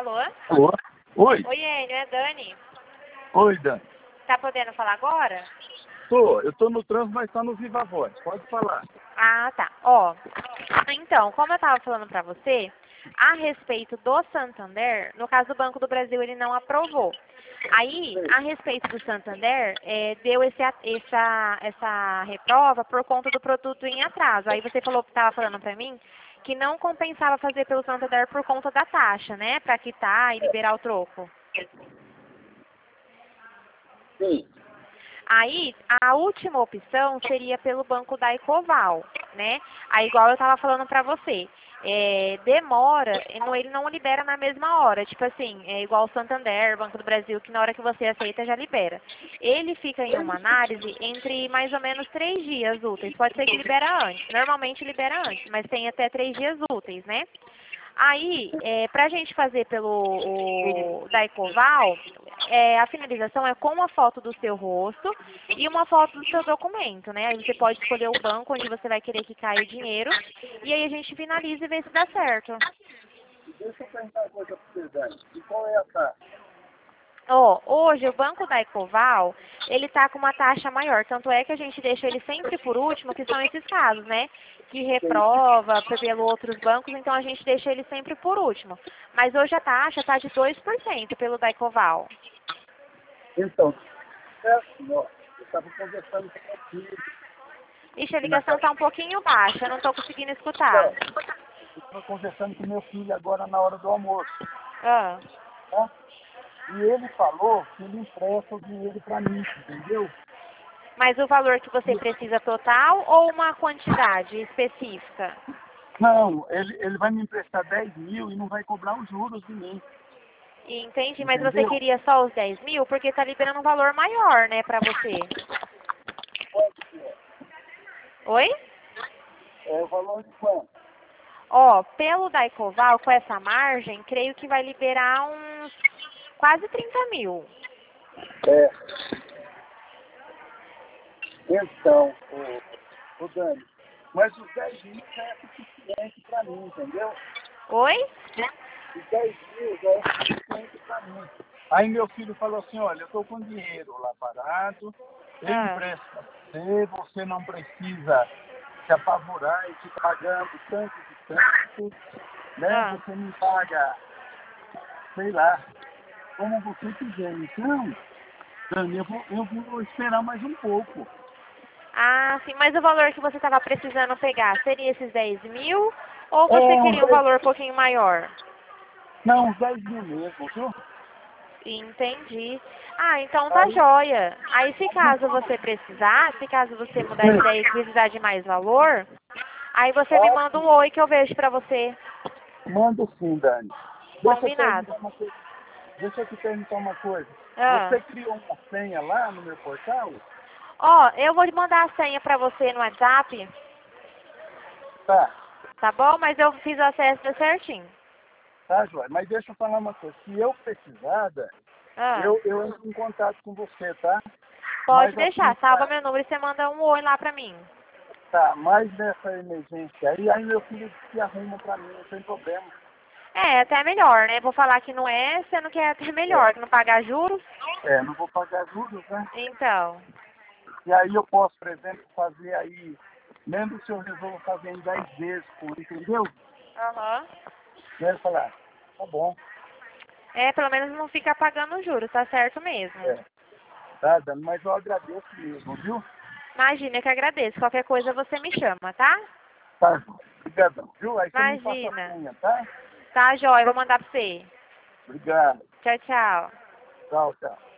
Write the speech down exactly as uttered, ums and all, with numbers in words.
Alô? Alô? Oi. Oi, Enio, é Dani. Oi, Dani. Tá podendo falar agora? Tô, eu tô no trânsito, mas tá no Viva Voz. Pode falar. Ah, tá. Ó, então, como eu tava falando pra você, a respeito do Santander, no caso do Banco do Brasil, ele não aprovou. Aí, a respeito do Santander, é, deu esse, a- essa, essa reprova por conta do produto em atraso. Aí você falou, estava falando pra mim que não compensava fazer pelo Santander por conta da taxa, né? Pra quitar e liberar o troco. Sim. Aí, a última opção seria pelo banco da Ecoval, né? Aí, igual eu estava falando para você, é, demora, não- ele não libera na mesma hora. Tipo assim, é igual o Santander, Banco do Brasil, que na hora que você aceita já libera. Ele fica em uma análise entre mais ou menos três dias úteis. Pode ser que libera antes. Normalmente libera antes, mas tem até três dias úteis, né? Aí, é, para a gente fazer pelo o, da Ecoval, é, a finalização é com uma foto do seu rosto e uma foto do seu documento, né? Aí você pode escolher o banco onde você vai querer que caia o dinheiro e aí a gente finaliza e vê se dá certo. Deixa eu perguntar uma coisa pra você, Dani. E qual é a taxa? Ó, hoje o banco da Ecoval, ele tá com uma taxa maior, tanto é que a gente deixa ele sempre por último, que são esses casos, né? Que reprova pe- pelo outros bancos, então a gente deixa ele sempre por último. Mas hoje a taxa tá de dois por cento pelo da Ecoval. Então, é assim, ó. Eu estava conversando com meu filho. Ixi, a E na ligação casa... tá um pouquinho baixa, eu não tô conseguindo escutar. Eu estava conversando com meu filho agora na hora do almoço. Ah, Tá? E ele falou que ele empresta o dinheiro para mim, entendeu? mas o valor que você precisa total ou uma quantidade específica? Não, ele, ele vai me emprestar dez mil e não vai cobrar os juros de mim. Entendi, mas você Entendeu? queria só os dez mil? Porque tá liberando um valor maior, né, pra você. Oi? É o valor de quanto? Ó, pelo da Ecoval, com essa margem, creio que vai liberar uns quase trinta mil. É. Então, ô, ô Dani, mas os dez mil já é suficiente para mim, entendeu? Oi? Os dez mil já é suficiente para mim. Aí meu filho falou assim, olha, eu estou com dinheiro lá parado, eu Ah, empresto para você, você não precisa se apavorar e ficar pagando tanto de tanto, né? ah. Você me paga, sei lá, como você quiser. Então, Dani, eu vou, eu vou esperar mais um pouco. Ah, sim, mas o valor que você estava precisando pegar seria esses dez mil? Ou você É, uns queria um dez, valor um pouquinho maior? não, uns dez mil mesmo, viu? Entendi. Ah, então tá Aí, joia. Aí se caso você precisar, se caso você mudar de ideia e precisar de mais valor, aí você me manda um oi que eu vejo pra você. manda sim, Dani. Deixa eu Combinado. perguntar uma coisa. Deixa eu te perguntar uma coisa. Ah. Você criou uma senha lá no meu portal? Ó, eu vou mandar a senha pra você no WhatsApp, Tá, tá bom? Mas eu fiz o acesso certinho. tá, Joia. Mas deixa eu falar uma coisa. Se eu precisar, Dani, Ah. eu, eu entro em contato com você, tá? Pode Mas assim, deixar, salva tá, meu número e você manda um oi lá pra mim. tá, mais nessa emergência aí, aí meu filho se arruma pra mim, não tem problema. É, até melhor, né? Vou falar que não é, sendo que é até melhor, que não pagar juros. É, é, não vou pagar juros, né? Então. E aí eu posso, por exemplo, fazer aí, mesmo se eu resolvo fazer em dez vezes, por, entendeu? Aham. E aí eu falar, tá bom, É, pelo menos não fica pagando juros, tá certo mesmo. é, tá, Dani, mas eu agradeço mesmo, viu? Imagina que agradeço. Qualquer coisa você me chama, tá? Tá, obrigadão, viu? Aí você me passa a Imagina. senha, tá? Tá, jóia, vou mandar pra você. Obrigado, Tchau, tchau. tchau, tchau.